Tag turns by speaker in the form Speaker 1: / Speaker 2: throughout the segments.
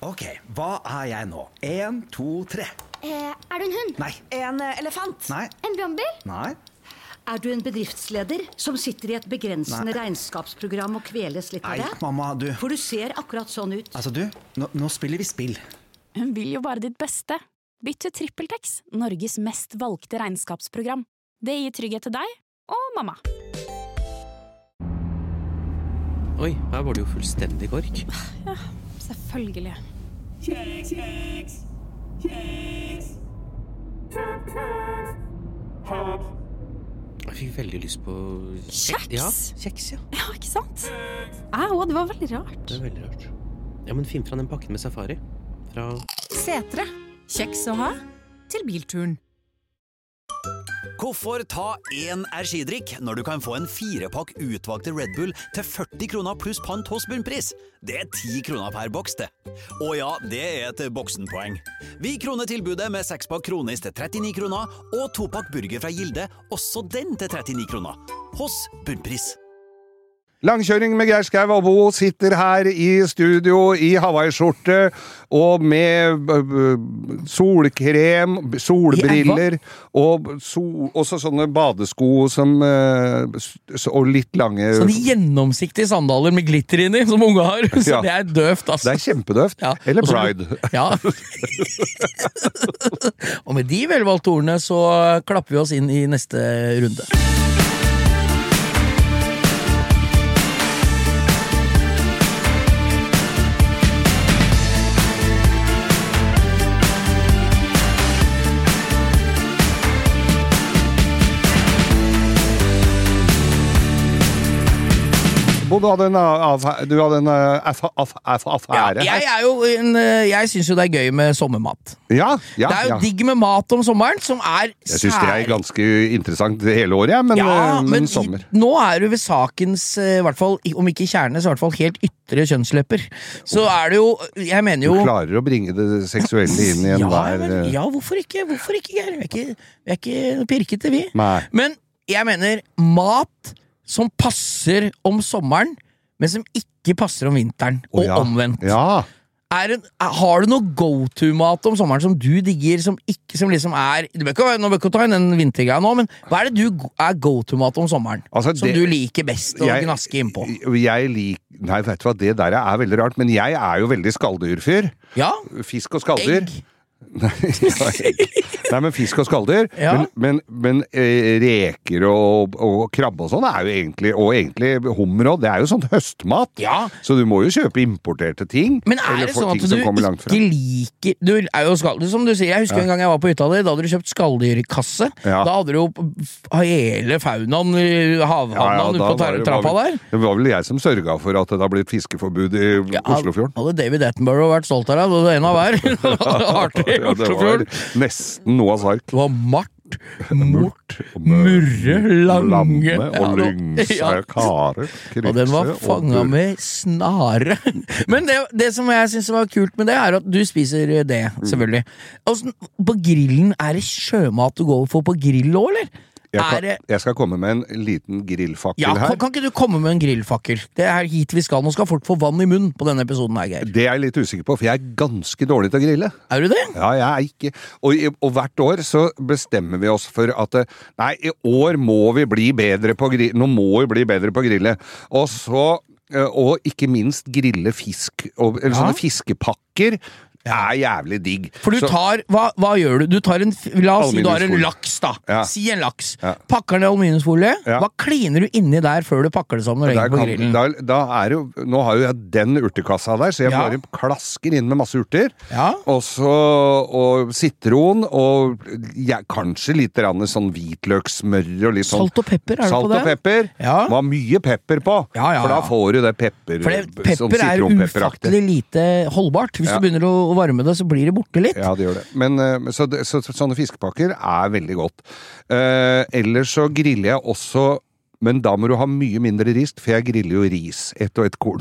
Speaker 1: Ok, hva jeg nå? 1, 2, 3.
Speaker 2: Er du en hund?
Speaker 1: Nei.
Speaker 3: En elefant?
Speaker 1: Nei.
Speaker 2: En brannbil?
Speaker 1: Nei.
Speaker 3: Er du en bedriftsleder som sitter i et begrensende regnskapsprogram og kveles litt av det?
Speaker 1: Nei, mamma, du.
Speaker 3: For du ser akkurat sånn ut.
Speaker 1: Altså, du, nå spiller vi spill.
Speaker 4: Hun vil jo bare ditt beste. Bytt til TrippelTex, Norges mest valgte regnskapsprogram. Det gir trygghet til deg og mamma.
Speaker 5: Oi, her var det jo fullstendig kork.
Speaker 4: Ja, selvfølgelig.
Speaker 6: Kjeks.
Speaker 5: Jeg fikk veldig lyst på...
Speaker 4: Kjeks?
Speaker 5: Ja, kjeks, ja.
Speaker 4: Ja, ikke sant? Au, det var veldig rart.
Speaker 5: Det er veldig rart. Ja, men finn fra den pakken med safari. Fra...
Speaker 7: Setre. Kjeks å ha til bilturen.
Speaker 8: Hvorfor ta en energidrikk når du kan få en 4-pakk utvalgte Red Bull til 40 kroner pluss pant hos Bunnpris? Det er 10 kroner per boks, det. Og ja, det er et boksenpoeng. Vi kroner tilbudet med 6-pakk kronis til 39 kroner, og 2-pakk burger fra Gilde, også den til 39 kroner. Hos Bunnpris.
Speaker 9: Langkjøring med Geir Skau og Bo sitter her i studio i Hawaii-skjorte og med solkrem, solbriller og også sånne badesko som, og litt lange...
Speaker 10: Sånne gjennomsiktige sandaler med glitter inni, som unge har. Så det er døvt, altså.
Speaker 9: Det er kjempedøvt. Ja. Eller Pride.
Speaker 10: Ja. Og med de velvalgte ordene så klapper vi oss inn i neste runde.
Speaker 9: Du hadde en affære.
Speaker 10: Jeg synes jo det er gøy med sommermat.
Speaker 9: Ja,
Speaker 10: det er jo digg med mat om sommeren, som er
Speaker 9: Jeg synes det er ganske interessant hele året, men sommer.
Speaker 10: Nå er du ved sakens, i hvert fall, om ikke kjerne, så i hvert fall helt ytre kjønnslepper. Så er det jo, jeg mener jo...
Speaker 9: Du klarer å bringe det seksuelle inn i enhver...
Speaker 10: Ja, hvorfor ikke, Geir? Vi er ikke pirkete, vi.
Speaker 9: Nei.
Speaker 10: Men jeg mener, mat som passer om sommeren, men som ikke passer om vinteren, og omvendt.
Speaker 9: Ja.
Speaker 10: Har du noe go-to-mat om sommeren som du digger, som liksom er... Nå bør ikke ta inn den vintergreia nå, men hva er det du er go-to-mat om sommeren? Altså, som du liker best å gnaske innpå?
Speaker 9: Nei, vet du hva, det der er veldig rart, men jeg er jo veldig skalldyrfyr.
Speaker 10: Ja.
Speaker 9: Fisk og skalldyr.
Speaker 10: Egg.
Speaker 9: Nei, men fisk og skalldyr. Ja. Men reker og krabbe og sånn er jo egentlig hummer også, det er jo sånn høstmat. Ja. Så du må jo kjøpe importerte ting.
Speaker 10: Men er det sånn at du ikke liker... Du er jo skalldyr, som du sier. Jeg husker en gang jeg var på hytta di, da hadde du kjøpt skalldyrkasse. Ja. Da hadde du jo hele faunaen, havhavnaen ute på trappa der.
Speaker 9: Det var vel jeg som sørga for at det har blitt fiskeforbud i Oslofjorden.
Speaker 10: Hadde David Attenborough vært stolt av deg, det en av hver. Artig.
Speaker 9: Ja, det var nesten Noahs ark.
Speaker 10: Det var mort, murre, lange
Speaker 9: og lyngse karer.
Speaker 10: Og den var fanget med snare. Men det som jeg synes var kult med det, er at du spiser det, selvfølgelig. Altså, på grillen, er det sjømat du går for på grill også, eller?
Speaker 9: Jeg skal komme med en liten grillfakkel her.
Speaker 10: Kan ikke du komme med en grillfakkel? Det er hit vi skal. Nå skal folk få vann i munnen på denne episoden her, Geir.
Speaker 9: Det er jeg litt usikker på, for jeg er ganske dårlig til å grille.
Speaker 10: Er du det?
Speaker 9: Ja, jeg er ikke. Og hvert år så bestemmer vi oss for at nei, i år må vi bli bedre på grille. Nå må vi bli bedre på grille. Og ikke minst grille fisk. Eller sånne fiskepakker. Det er jævlig digg.
Speaker 10: For du tar, hva gjør du? Du tar la oss si du har en laks da. Ja. Si en laks. Ja. Pakker den i aluminiumsfolie. Ja. Hva kliner du inni der før du pakker det sammen og legger på grillen?
Speaker 9: Nå har jo jeg den urtekassa der, så jeg bare klasker inn med masse urter. Ja. Og sitron, og kanskje litt sånn hvitløksmør og litt sånn.
Speaker 10: Salt og pepper, er det på det?
Speaker 9: Salt og pepper. Ja. Det var mye pepper på. Ja. For da får du det pepper.
Speaker 10: For pepper er ufattelig lite holdbart. Hvis du begynner å varme det, så blir det borte litt.
Speaker 9: Ja, det gjør det. Men så sånne fiskepakker er veldig godt. Ellers så griller jeg også, men da må du ha mye mindre rist, for jeg griller jo ris, ett og ett korn.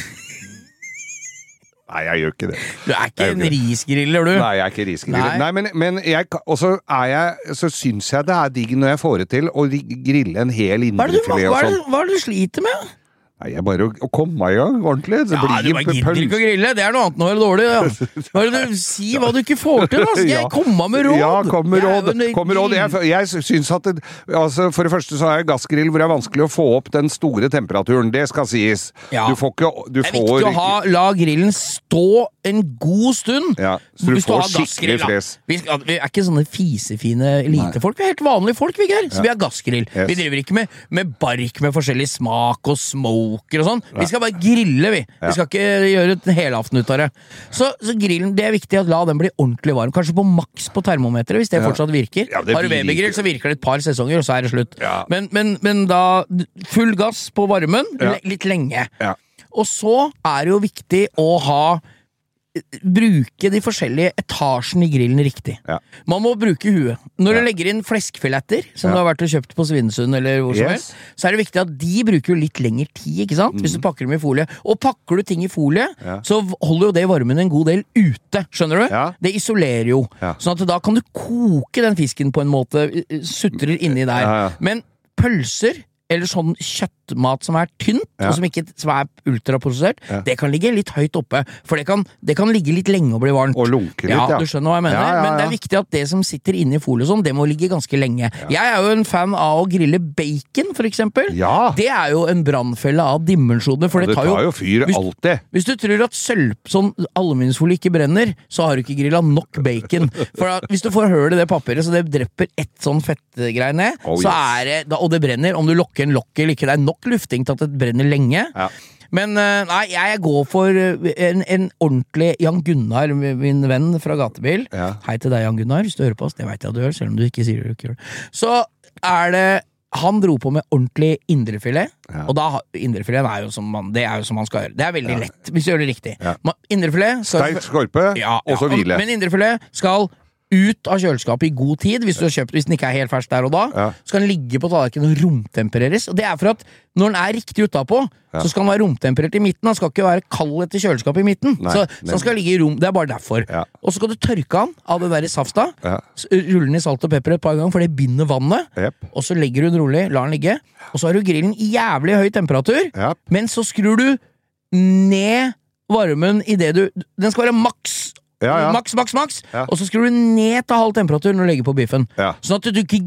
Speaker 9: Nei, jeg gjør ikke det.
Speaker 10: Du er ikke en risgriller, du?
Speaker 9: Nei, jeg er ikke risgriller. Nei, men så syns jeg det er digg når jeg får det til å grille en hel indrefilet og sånn.
Speaker 10: Hva er det du sliter med?
Speaker 9: Nei, jeg bare å komme meg I gang ordentlig.
Speaker 10: Du bare gidder ikke å grille, det noe annet nå dårlig. Ja. Si hva du ikke får til, da. Skal jeg komme med råd?
Speaker 9: Ja, kom med råd. Jeg synes at for det første så har jeg gassgrill hvor det vanskelig å få opp den store temperaturen. Det skal sies. Ja. Det er viktig
Speaker 10: å la grillen stå en god stund.
Speaker 9: Ja, så du får skikkelig fres.
Speaker 10: Vi ikke sånne fisefine elitefolk. Vi helt vanlige folk, vi så vi har gassgrill. Yes. Vi driver ikke med bark med forskjellig smak og smoke og sånn. Vi skal bare grille, vi. Vi skal ikke gjøre et helaften ut av det. Så grillen, det viktig at la den bli ordentlig varm. Kanskje på maks på termometeret, hvis det fortsatt virker. Ja, har du babygrill, så virker det et par sesonger, og så det slutt. Ja. Men da full gass på varmen, litt lenge. Ja. Og så det jo viktig å bruke de forskjellige etasjene I grillen riktig. Ja. Man må bruke huet. Når du legger inn fleskfiletter, som du har vært og kjøpt på Svinesund eller hvor som helst, så det viktig at de bruker jo litt lengre tid, ikke sant? Hvis du pakker dem I folie. Og pakker du ting I folie, så holder jo det varmen en god del ute, skjønner du? Ja. Det isolerer jo. Ja. Sånn at da kan du koke den fisken på en måte, sutrer inni der. Ja. Men pølser, eller sånn kjøttmat som tynt, og som ikke ultraprosessert, det kan ligge litt høyt oppe, for det kan ligge litt lenge og bli varmt.
Speaker 9: Og lunke litt,
Speaker 10: ja. Du skjønner hva jeg mener, men det viktig at det som sitter inne I folie og sånn, det må ligge ganske lenge. Ja. Jeg jo en fan av å grille bacon, for eksempel. Ja. Det jo en brannfelle av dimensjoner, for det tar jo
Speaker 9: fyr alltid.
Speaker 10: Hvis du tror at sånn aluminiumsfolie ikke brenner, så har du ikke grillet nok bacon. For hvis du får høl I det papiret, så det dreper ett sånn fettgreie ned, så det, og det brenner, om du lokker en lokk eller ikke, det nok lufting til at det brenner lenge. Ja. Men nei, jeg går for en ordentlig Jan Gunnar, min venn fra Gatebil. Ja. Hei til deg, Jan Gunnar, hvis du hører på oss. Det vet jeg at du gjør, selv om du ikke sier det. Ikke gjør. Så det han dro på med ordentlig indrefilet, og da indrefileten jo som man skal gjøre. Det veldig lett, hvis du gjør det riktig. Ja. Indrefilet
Speaker 9: sterk skorpe, og så hvile.
Speaker 10: Men indrefilet skal ut av kjøleskapet I god tid, hvis den ikke helt fersk der og da, så kan den ligge på tallerkenen og romtempereres, og det for at når den riktig utapå, så skal den være romtemperert I midten, den skal ikke være kald etter kjøleskapet I midten, så den skal ligge I rom, det bare derfor. Ja. Og så skal du tørke den av det der I safta, rulle den I salt og pepper et par ganger, for det binder vannet, og så legger du den rolig, lar den ligge, og så har du grillen I jævlig høy temperatur, men så skrur du ned varmen I det den skal være maks, maks, og så skrur du ned til halv temperatur når du legger på biffen, sånn at du ikke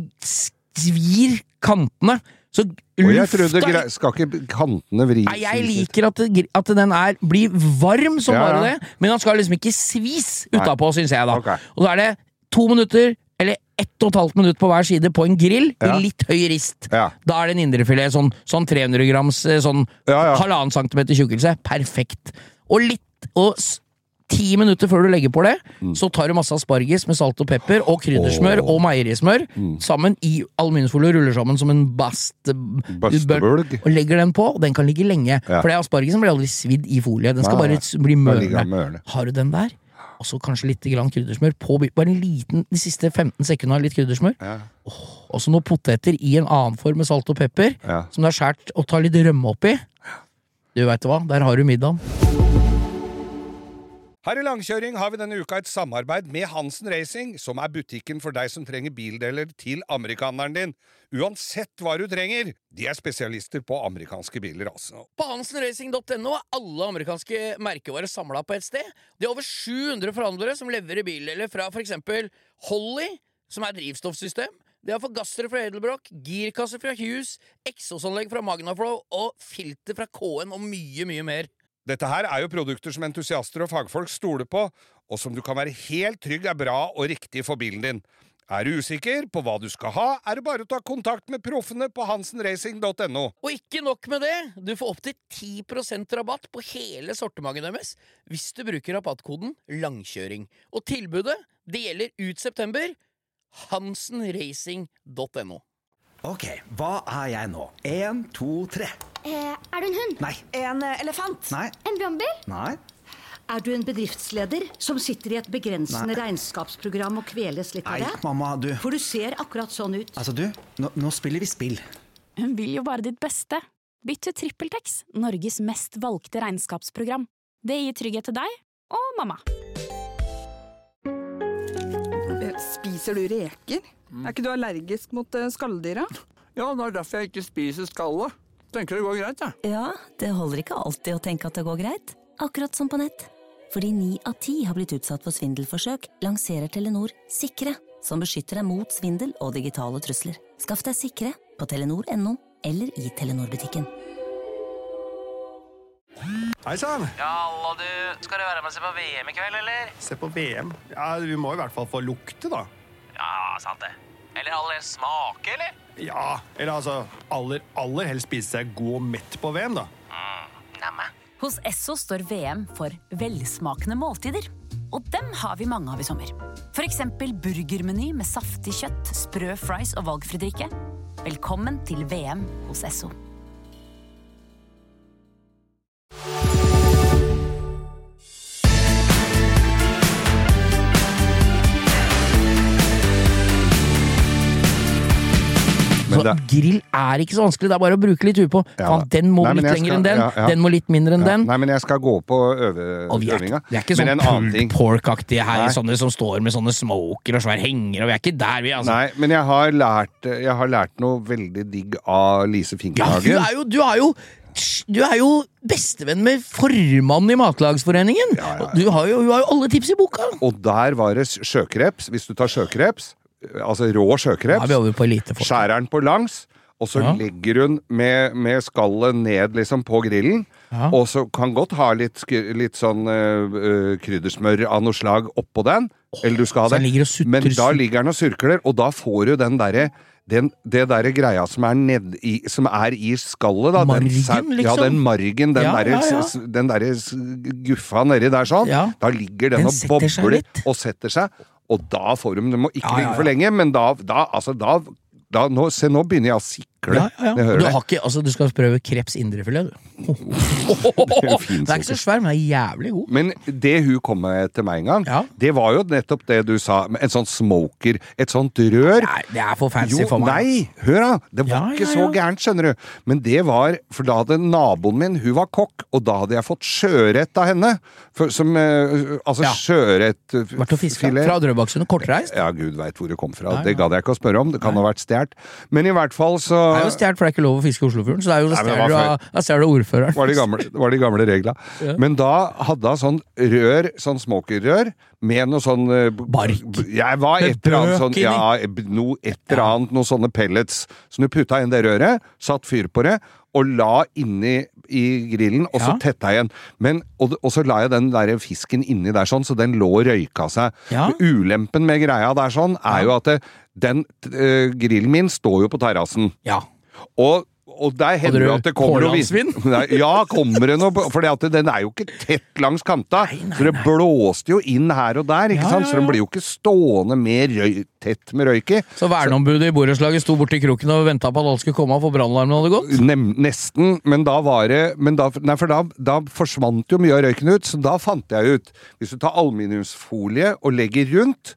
Speaker 10: svir kantene, så
Speaker 9: og jeg trodde skal ikke kantene vri.
Speaker 10: Nei, jeg liker at den blir varm som bare det, men den skal liksom ikke svis utapå, synes jeg da. Okay. Og da det 2 minutter eller 1,5 minutt på hver side på en grill I litt høy rist. Ja. Da det en indrefilet, sånn 300 grams, sånn 1,5 centimeter tjukkelse. Perfekt. Og 10 minutter før du legger på det, så tar du masse asparges med salt og pepper og kryddersmør og meierismør sammen I aluminiumsfolie og ruller sammen som en
Speaker 9: bastebølg
Speaker 10: og legger den på, og den kan ligge lenge for det aspargesen blir aldri svidd I folie, den skal bare bli mørne. Har du den der? Og så kanskje litt grann kryddersmør på, bare en liten, de siste 15 sekunder litt kryddersmør og så noen poteter I en annen form med salt og pepper som du har skjært og tar litt rømme oppi du vet hva, der har du middagen.
Speaker 9: Her I Langkjøring har vi denne uka et samarbeid med Hansen Racing, som butikken for deg som trenger bildeler til amerikaneren din. Uansett hva du trenger, de spesialister på amerikanske biler, altså.
Speaker 10: På hansenracing.no alle amerikanske merkevarer samlet på et sted. Det over 700 forhandlere som leverer bildeler fra for eksempel Holly, som drivstoffsystem. Det forgassere fra Edelbrock, girkasser fra Hughes, eksosanlegg fra Magnaflow og filter fra KN og mye, mye mer.
Speaker 9: Dette her jo produkter som entusiaster og fagfolk stoler på, og som du kan være helt trygg bra og riktig for bilen din. Du usikker på hva du skal ha, det bare å ta kontakt med proffene på hansenracing.no.
Speaker 10: Og ikke nok med det, du får opp til 10% rabatt på hele sortimentet deres hvis du bruker rabattkoden langkjøring. Og tilbudet, det gjelder ut september, hansenracing.no.
Speaker 1: Ok, hva jeg nå? 1, 2, 3.
Speaker 2: Du en hund?
Speaker 1: Nei.
Speaker 2: En elefant?
Speaker 1: Nei.
Speaker 2: En brannbil?
Speaker 1: Nei.
Speaker 3: Du en bedriftsleder som sitter I et begrensende regnskapsprogram og kveles litt av det?
Speaker 1: Nei, mamma, du.
Speaker 3: For du ser akkurat sånn ut.
Speaker 1: Altså du, nå spiller vi spill.
Speaker 4: Hun vil jo bare ditt beste. Bytt til TrippelTex, Norges mest valgte regnskapsprogram. Det gir trygghet til deg og mamma.
Speaker 11: Spiser du reker? Ikke du allergisk mot skalldyra?
Speaker 12: Ja, det derfor jeg ikke spiser skallet.
Speaker 6: Tenker det går greit, da.
Speaker 12: Ja, det holder ikke alltid å tenke at det går greit. Akkurat som på nett. Fordi 9 av 10 har blitt utsatt for svindelforsøk, lanserer Telenor Sikre, som beskytter deg mot svindel og digitale trusler. Skaff deg Sikre på telenor.no eller i Telenor-butikken.
Speaker 13: Hei sann!
Speaker 14: Ja, hallo du. Skal du være med og se på VM i kveld, eller?
Speaker 13: Se på VM? Ja, vi må i hvert fall få lukte, da.
Speaker 14: Ja, sant det. Eller aller smake, eller?
Speaker 13: Ja, eller altså, aller helst spise seg god og mett på VM, da.
Speaker 14: Nemme.
Speaker 15: Hos Esso står VM for velsmakende måltider. Og dem har vi mange av i sommer. For eksempel burgermeny med saftig kjøtt, sprø fries og valgfri drikke. Velkommen til VM hos Esso.
Speaker 10: Grill er ikke så vanskelig, det er bare å bruke litt på. Den må litt lenger enn den, den må litt mindre enn den.
Speaker 9: Nei, men jeg skal gå på øvinga.
Speaker 10: Det er ikke sånn pulled pork-aktige her, sånne som står med sånne smoker og svær henger, og vi er ikke der, vi, altså.
Speaker 9: Nei, men jeg har lært noe veldig digg av Lise Finkenhagen.
Speaker 10: Ja, du er jo bestevenn med formannen i Matlagsforeningen. Du har jo alle tips i boka.
Speaker 9: Og der var det sjøkreps, hvis du tar sjøkreps, altså rå sjøkreps, skjærer den på langs, og så legger hun med skallet ned liksom på grillen, og så kan godt ha litt sånn kryddersmør av noe slag oppå den, eller du skal ha det, men da ligger den og surkler, og da får du den derre det der greia som er i skallet da,
Speaker 10: margen, liksom?
Speaker 9: Ja, den margen, den der guffa nedi der sånn, da ligger den og bobler og setter seg, og da får de må ikke ligge for lenge, men nå begynner jeg å sikle.
Speaker 10: Du skal prøve kreps indrefilet, du. Det er ikke så svær, men det er jævlig god.
Speaker 9: Men det hun kom med til meg en gang, det var jo nettopp det du sa, en sånn smoker, et sånt rør.
Speaker 10: Nei, det er for fancy for meg.
Speaker 9: Nei, hør da, det var ikke så gærent, skjønner du. Men det var, for da hadde naboen min, hun var kokk, og da hadde jeg fått sjørett av henne. Sjørett.
Speaker 10: Vært å fiske fra Drøbaksundet, kortreist?
Speaker 9: Ja, Gud vet hvor det kom fra. Det gadd jeg ikke å spørre om, det kan ha vært stjert. Men i hvert fall så...
Speaker 10: Det er jo stjert, for det er ikke lov å fiske Oslofjorden, så det er jo stjert du ordføreren.
Speaker 9: Var de gamle regler. Men da hadde han sånn smokerrør, med noe sånn...
Speaker 10: Bark.
Speaker 9: Jeg var et eller annet, noen sånne pellets. Så du putta inn det røret, satt fyr på det, og la inni i grillen, og så tetta igjen. Og så la jeg den der fisken inni der sånn, så den lå og røyka seg. Ulempen med greia der sånn, er jo at den grillen min står jo på terrassen.
Speaker 10: Ja.
Speaker 9: Og der hender det at det kommer noe kommer det noe, for den er jo ikke tett langs kanta, så det blåste jo inn her og der, ikke sant? Så den blir jo ikke stående med tett med røyk i.
Speaker 10: Så verneombudet i borettslaget sto borti kroken og ventet på at alt skulle komme, for brannalarmen hadde gått?
Speaker 9: Nesten, men da var det, da forsvant jo mye av røyken ut, så da fant jeg ut, hvis du tar aluminiumsfolie og legger rundt,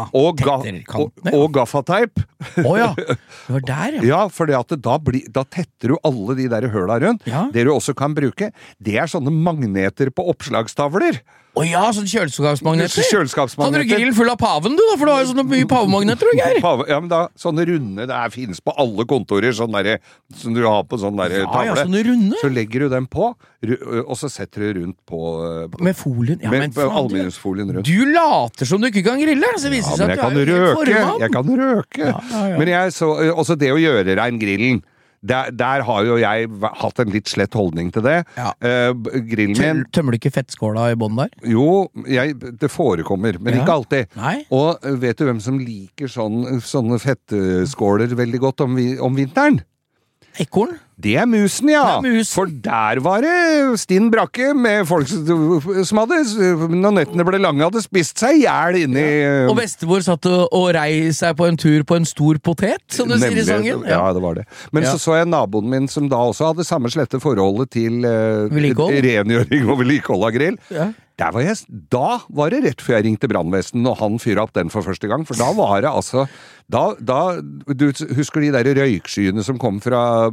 Speaker 9: og gaffateip,
Speaker 10: det var der,
Speaker 9: ja, fordi at da tetter du alle de der høla rundt. Det du også kan bruke, det er sånne magneter på oppslagstavler.
Speaker 10: Sånn kjøleskapsmagneter.
Speaker 9: Kjøleskapsmagneter.
Speaker 10: Hadde du grillen full av paven du da, for du har jo sånne mye pavemagneter, Geir.
Speaker 9: Ja, men da, sånne runde, det finnes på alle kontorer, sånn der, som du har på sånn der tavle.
Speaker 10: Ja, sånne runde.
Speaker 9: Så legger du dem på, og så setter du rundt på...
Speaker 10: Med folien. Ja,
Speaker 9: med aluminiumsfolien rundt.
Speaker 10: Du later som du ikke kan grille, så viser det seg at du er jo formann.
Speaker 9: Jeg kan røke. Men også det å gjøre rein grillen, der har jo jeg hatt en litt slett holdning til det. Grillen min...
Speaker 10: Tømmer du ikke fettskåla i bånd der?
Speaker 9: Jo, det forekommer, men ikke alltid. Nei. Og vet du hvem som liker sånne fettskåler veldig godt om vinteren?
Speaker 10: Ekorn?
Speaker 9: Det er musen, ja. For der var det stinn brakke med folk som hadde, når nettene ble lange, hadde spist seg ihjel inni...
Speaker 10: Og bestemor satt og rei seg på en tur på en stor potet, som du sier i sangen.
Speaker 9: Ja, det var det. Men så jeg naboen min som da også hadde samme slette forholdet til rengjøring og vedlikehold av grill. Da var det rett før jeg ringte brannvesenet når han fyret opp den for første gang, for da var det altså du husker de der røykskyene som kom fra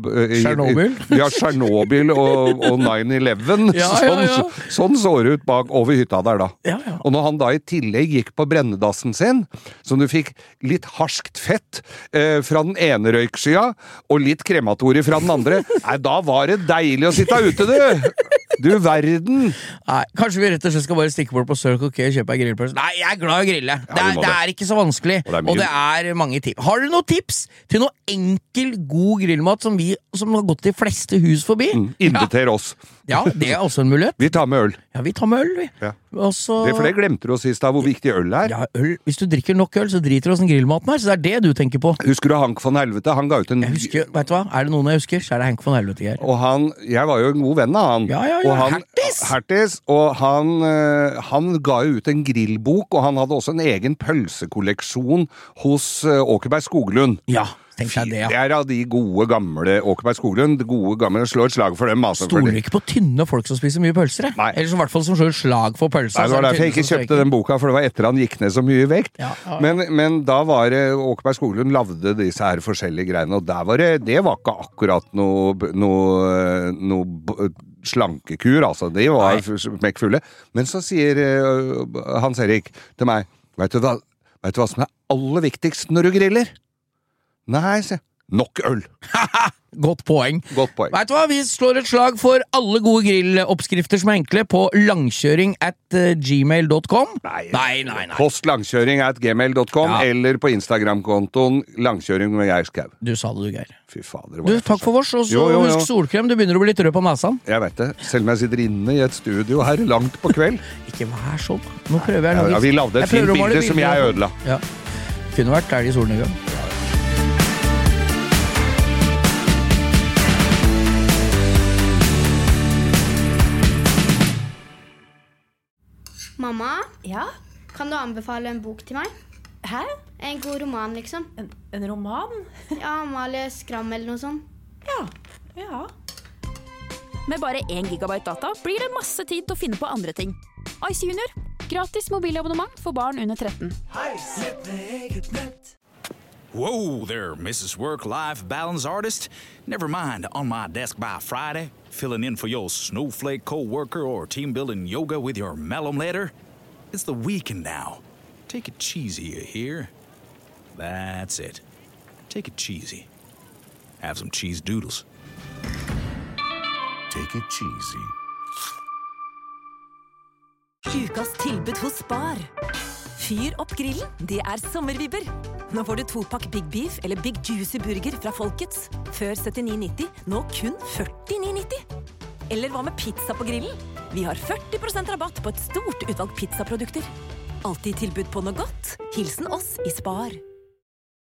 Speaker 10: Chernobyl.
Speaker 9: Ja, Chernobyl og 9/11. Sånn så det ut over hytta der da. Og når han da i tillegg gikk på brennedassen sin, så du fikk litt harskt fett fra den ene røykskya, og litt krematorier fra den andre, nei, da var det deilig å sitte ute, du! Du verden!
Speaker 10: Nei, kanskje vi rett og slett skal bare stikke bort på Circle K og kjøpe en grillpølse. Nei, jeg er glad i å grille. Det er ikke så vanskelig, og det er mange tips. Har du noen tips til noe enkel, god grillmat som har gått de fleste hus forbi?
Speaker 9: Inviter oss.
Speaker 10: Ja, det er også en mulighet.
Speaker 9: Vi tar med øl.
Speaker 10: Ja, vi tar med øl, vi.
Speaker 9: Ja.
Speaker 10: Også...
Speaker 9: For det glemte du å si, hvor viktig øl er.
Speaker 10: Ja, øl. Hvis du drikker nok øl, så driter du oss en grillmaten her, så det er det du tenker på.
Speaker 9: Husker du Hank von Helvete? Han ga ut en...
Speaker 10: Jeg husker, vet du hva? Er det noen jeg husker, så er det Hank von Helvete her.
Speaker 9: Og jeg var jo en god venn av han.
Speaker 10: Ja,
Speaker 9: Hertis! Og han ga jo ut en grillbok, og han hadde også en egen pølsekolleksjon hos Åkerberg Skoglund.
Speaker 10: Ja. Det
Speaker 9: er av de gode gamle Åkerberg Skoglund, de gode gamle, slår et slag for dem. Altså,
Speaker 10: stoler ikke på tynne folk som spiser mye pølser, eller som i hvert fall som slår et slag for pølser.
Speaker 9: Nei, det var derfor jeg ikke kjøpte den boka, for det var etter han gikk ned så mye i vekt. Men da var det Åkerberg Skoglund lavde disse her forskjellige greiene, og der var det var ikke akkurat noe slankekur, altså. De var smekkfulle. Men så sier Hans Erik til meg, vet du hva som er aller viktigst når du griller? Nei, se. Nok øl.
Speaker 10: Godt poeng. Vet du hva, vi slår et slag for alle gode grilloppskrifter som er enkle på langkjøring@gmail.com. Nei.
Speaker 9: Post langkjøring@gmail.com eller på Instagram-kontoen langkjøring med Geir Skau.
Speaker 10: Du sa det, du, Geir.
Speaker 9: Fy fader.
Speaker 10: Du, takk for vårs, og så husk solkrem. Du begynner å bli litt rød på nasen.
Speaker 9: Jeg vet det. Selv om jeg sitter inne i et studio her langt på kveld.
Speaker 10: Ikke vær sånn. Nå prøver jeg noe.
Speaker 9: Vi lavde et fint bilde som jeg ødela.
Speaker 10: Ja. Kunne vært der i solnedgang.
Speaker 2: Mamma?
Speaker 15: Ja?
Speaker 2: Kan du anbefale en bok til meg?
Speaker 15: Hæ?
Speaker 2: En god roman, liksom.
Speaker 15: En roman?
Speaker 2: Ja, Amalie Skram eller noe sånt.
Speaker 15: Ja. Med bare 1 gigabyte data blir det masse tid til å finne på andre ting. Ice Junior. Gratis mobilabonnement for barn under 13.
Speaker 8: Whoa there, Mrs. Work-Life Balance Artist. Never mind, on my desk by Friday, filling in for your snowflake co-worker or team-building yoga with your malum letter. It's the weekend now. Take it cheesy, you hear? That's it. Take it cheesy. Have some cheese doodles.
Speaker 16: Take it cheesy.
Speaker 12: Ukas tilbud hos Spar. Fyr opp grillen, det er sommervibber. Nå får du 2-pakk Big Beef eller Big Juicy Burger fra Folkets. Før 79,90, nå kun 49,90. Eller hva med pizza på grillen? Vi har 40% rabatt på et stort utvalg pizzaprodukter. Alltid tilbud på noe godt. Hilsen oss i Spar.